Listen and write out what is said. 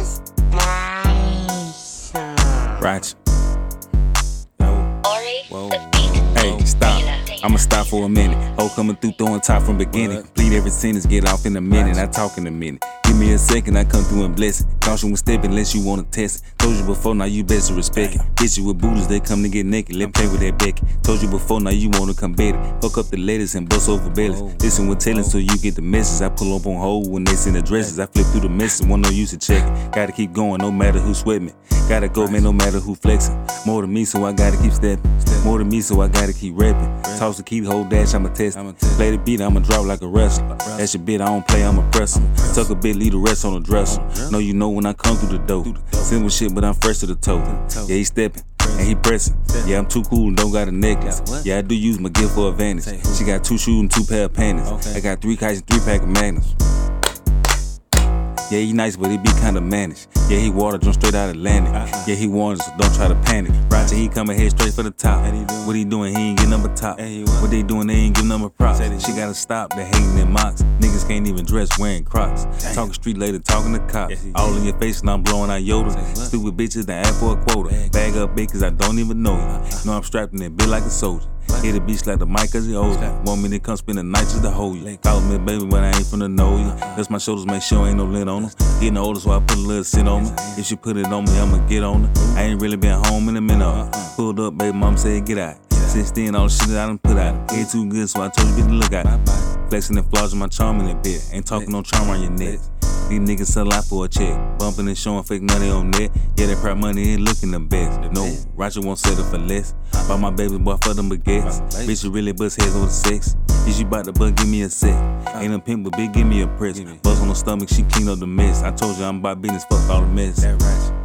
Right. Whoa. Hey, stop. I'ma stop for a minute. Ho coming through throwing top from beginning. Complete every sentence, get off in a minute. I talk in a minute. Give me a second, I come through and bless it. Caution when stepping unless you wanna test it. Told you before, now you best to respect it. Bitches with booties, they come to get naked. Let play with that Becky. Told you before, now you wanna come bet it. Fuck up the ladies and bust over bellies. Listen with telling so you get the message. I pull up on hold when they send addresses. I flip through the message, one no use to check it. Gotta keep going, no matter who sweat me. Gotta go, man, no matter who flexing. More than me, so I gotta keep stepping. More than me, so I gotta keep rapping. Toss the key, the whole dash, I'ma test it. Play the beat, I'ma drop like a wrestler. That's your bit, I don't play, I'ma press him. Tuck a bit, leave the rest on the dresser. Know you know when I come through the door. Simple shit, but I'm fresh to the toe. Yeah, he stepping, and he pressing. Yeah, I'm too cool and don't got a necklace. Yeah, I do use my gift for advantage. She got 2 shoes and 2 pair of panties. I got 3 kites and 3 pack of magnums. Yeah, he nice, but he be kinda managed. Yeah, he water drunk straight out Atlantic. Yeah, he warns, so don't try to panic. Roger, he coming head straight for the top. What he doing? He ain't getting number top. What they doing? They ain't giving number props. She gotta stop, they hating their mocks. Niggas can't even dress wearing Crocs. Talking street later, talking to cops. All in your face and I'm blowing out Yoda. Stupid bitches that ask for a quota. Bag up big cause I don't even know you. Know I'm strapped in that bit like a soldier. Hit the beach like the mic cause he older. Want me to come spend the night just to hold you. Call me baby but I ain't finna know you. That's my shoulders, make sure ain't no lint on them. Getting older so I put a little sit on me. If she put it on me, I'ma get on her. I ain't really been home in a minute. Pulled up, baby mom said get out. Since then all the shit that I done put out. Ain't too good so I told you get the look out. Flexing and flaws my charm in that bit. Ain't talking no charm on your neck. These niggas sell out for a check. Bumping and showing fake money on net. Yeah, that proud money ain't looking the best. No, Roger won't settle for less. Buy my baby boy for them baguettes. Bitch, you really bust heads over the sex. Is you bout to bug, give me a set. Ain't a pimp, but big, give me a press. Buzz on the stomach, she clean up the mess. I told you I'm about business, fuck all the mess.